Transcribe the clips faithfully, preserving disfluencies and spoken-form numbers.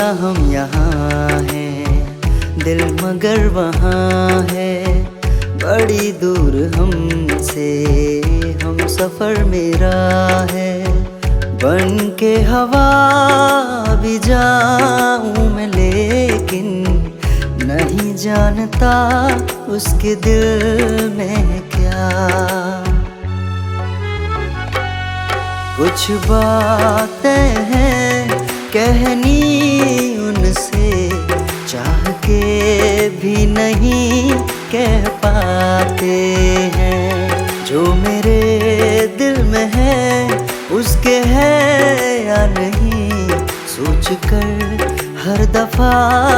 हम यहाँ हैं, दिल मगर वहाँ है बड़ी दूर हमसे। हम सफ़र मेरा है, बन के हवा भी जाऊं मैं, लेकिन नहीं जानता उसके दिल में क्या। कुछ बातें हैं कहनी उनसे, चाह के भी नहीं कह पाते हैं। जो मेरे दिल में है उसके है या नहीं, सोच कर हर दफा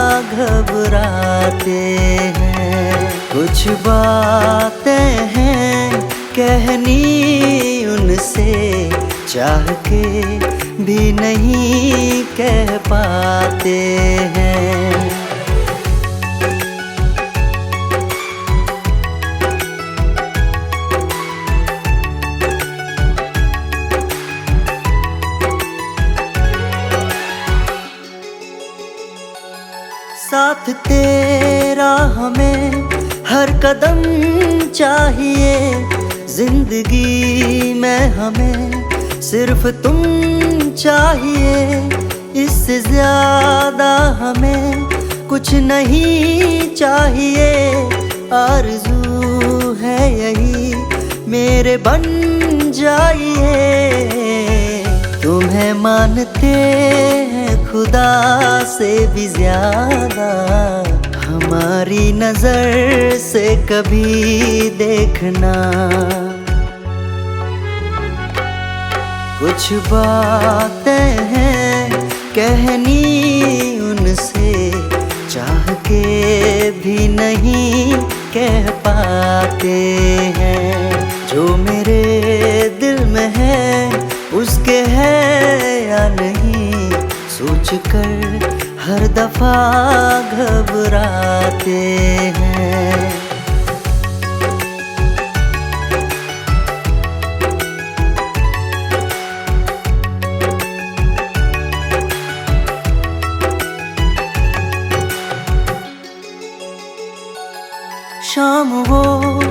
घबराते हैं। कुछ बातें हैं कहनी उनसे, चाह के भी नहीं कह पाते हैं। साथ तेरा हमें हर कदम चाहिए, जिंदगी में हमें सिर्फ तुम चाहिए। इससे ज्यादा हमें कुछ नहीं चाहिए। आरज़ू है यही मेरे बन जाइए। तुम्हें मानते हैं खुदा से भी ज्यादा, हमारी नजर से कभी देखना। कुछ बातें हैं कहनी उनसे, चाह के भी नहीं कह पाते हैं। जो मेरे दिल में है उसके है या नहीं, सोच कर हर दफा घबराते हैं। शाम वो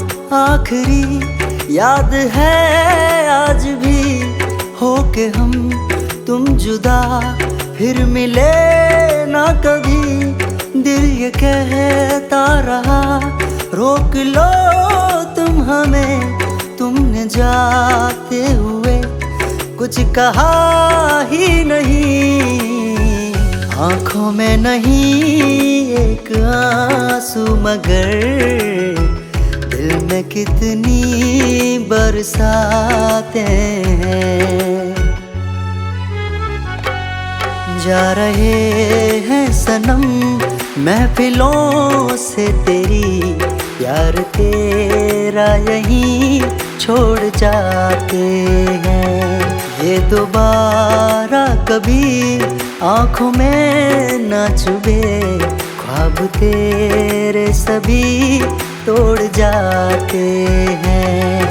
आखिरी याद है आज भी, हो के हम तुम जुदा फिर मिले ना कभी। दिल ये कहता रहा रोक लो तुम हमें, तुमने जाते हुए कुछ कहा ही नहीं। आँखों में नहीं एक आंसू, मगर दिल में कितनी बरसाते हैं। जा रहे हैं सनम महफिलों से तेरी, प्यार तेरा यहीं छोड़ जाते हैं। ये दोबारा कभी आँखों में ना चुभे, ख्वाब तेरे सभी तोड़ जाते हैं।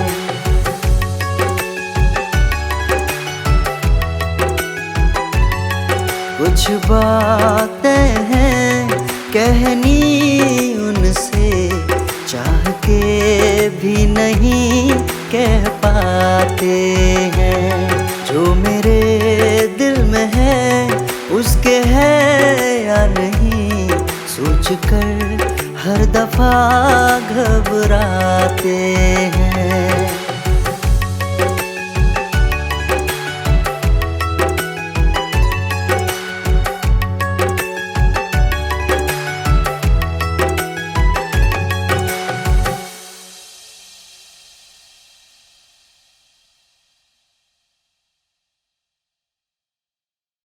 कुछ बातें हैं कहनी उनसे, चाह के भी नहीं कह पाते हैं। जो मेरे दिल में है उसके है या नहीं, सोच कर हर दफा घबराते हैं।